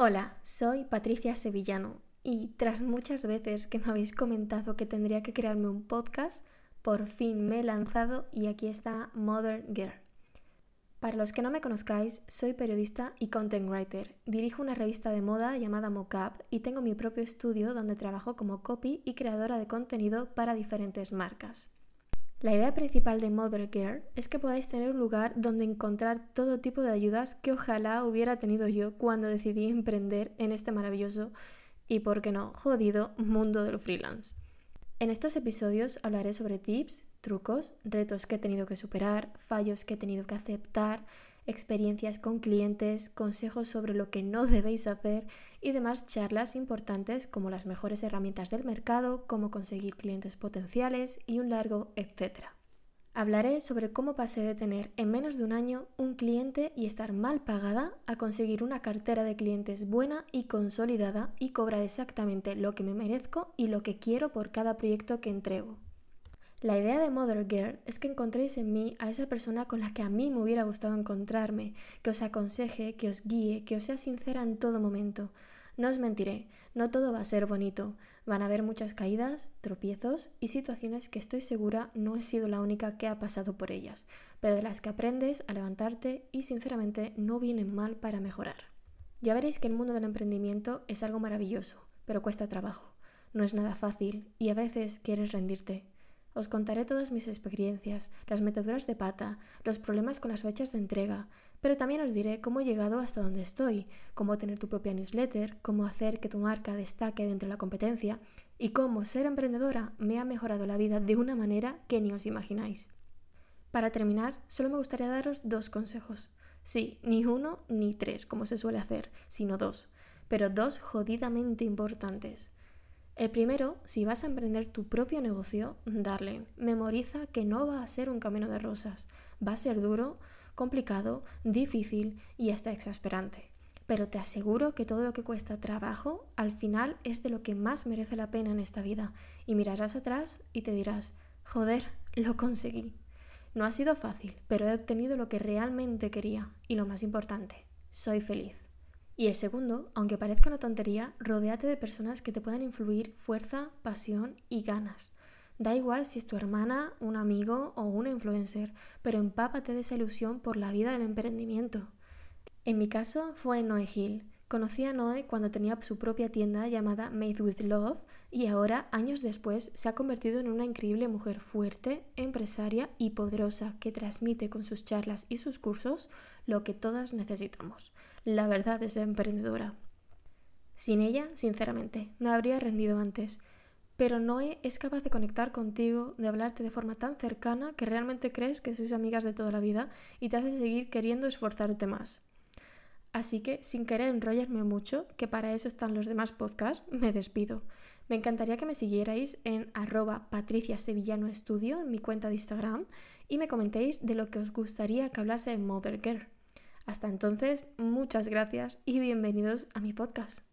Hola, soy Patricia Sevillano y tras muchas veces que me habéis comentado que tendría que crearme un podcast, por fin me he lanzado y aquí está Mother Girl. Para los que no me conozcáis, soy periodista y content writer. Dirijo una revista de moda llamada Mocap y tengo mi propio estudio donde trabajo como copy y creadora de contenido para diferentes marcas. La idea principal de Mother Girl es que podáis tener un lugar donde encontrar todo tipo de ayudas que ojalá hubiera tenido yo cuando decidí emprender en este maravilloso y, por qué no, jodido mundo del freelance. En estos episodios hablaré sobre tips, trucos, retos que he tenido que superar, fallos que he tenido que aceptar, experiencias con clientes, consejos sobre lo que no debéis hacer y demás charlas importantes como las mejores herramientas del mercado, cómo conseguir clientes potenciales y un largo etcétera. Hablaré sobre cómo pasé de tener en menos de un año un cliente y estar mal pagada a conseguir una cartera de clientes buena y consolidada y cobrar exactamente lo que me merezco y lo que quiero por cada proyecto que entrego. La idea de Mother Girl es que encontréis en mí a esa persona con la que a mí me hubiera gustado encontrarme, que os aconseje, que os guíe, que os sea sincera en todo momento. No os mentiré, no todo va a ser bonito. Van a haber muchas caídas, tropiezos y situaciones que estoy segura no he sido la única que ha pasado por ellas, pero de las que aprendes a levantarte y sinceramente no vienen mal para mejorar. Ya veréis que el mundo del emprendimiento es algo maravilloso, pero cuesta trabajo. No es nada fácil y a veces quieres rendirte. Os contaré todas mis experiencias, las meteduras de pata, los problemas con las fechas de entrega, pero también os diré cómo he llegado hasta donde estoy, cómo tener tu propia newsletter, cómo hacer que tu marca destaque dentro de la competencia y cómo ser emprendedora me ha mejorado la vida de una manera que ni os imagináis. Para terminar, solo me gustaría daros 2 consejos. Sí, ni 1 ni 3, como se suele hacer, sino 2, pero 2 jodidamente importantes. El primero, si vas a emprender tu propio negocio, darling, memoriza que no va a ser un camino de rosas. Va a ser duro, complicado, difícil y hasta exasperante. Pero te aseguro que todo lo que cuesta trabajo, al final es de lo que más merece la pena en esta vida. Y mirarás atrás y te dirás, joder, lo conseguí. No ha sido fácil, pero he obtenido lo que realmente quería. Y lo más importante, soy feliz. Y el segundo, aunque parezca una tontería, rodéate de personas que te puedan influir fuerza, pasión y ganas. Da igual si es tu hermana, un amigo o una influencer, pero empápate de esa ilusión por la vida del emprendimiento. En mi caso fue Noé Gil. Conocí a Noé cuando tenía su propia tienda llamada Made with Love y ahora, años después, se ha convertido en una increíble mujer fuerte, empresaria y poderosa que transmite con sus charlas y sus cursos lo que todas necesitamos. La verdad es emprendedora. Sin ella, sinceramente, me habría rendido antes. Pero Noé es capaz de conectar contigo, de hablarte de forma tan cercana que realmente crees que sois amigas de toda la vida y te hace seguir queriendo esforzarte más. Así que, sin querer enrollarme mucho, que para eso están los demás podcasts, me despido. Me encantaría que me siguierais en @patriciasevillanoestudio en mi cuenta de Instagram y me comentéis de lo que os gustaría que hablase en Mother Girl. Hasta entonces, muchas gracias y bienvenidos a mi podcast.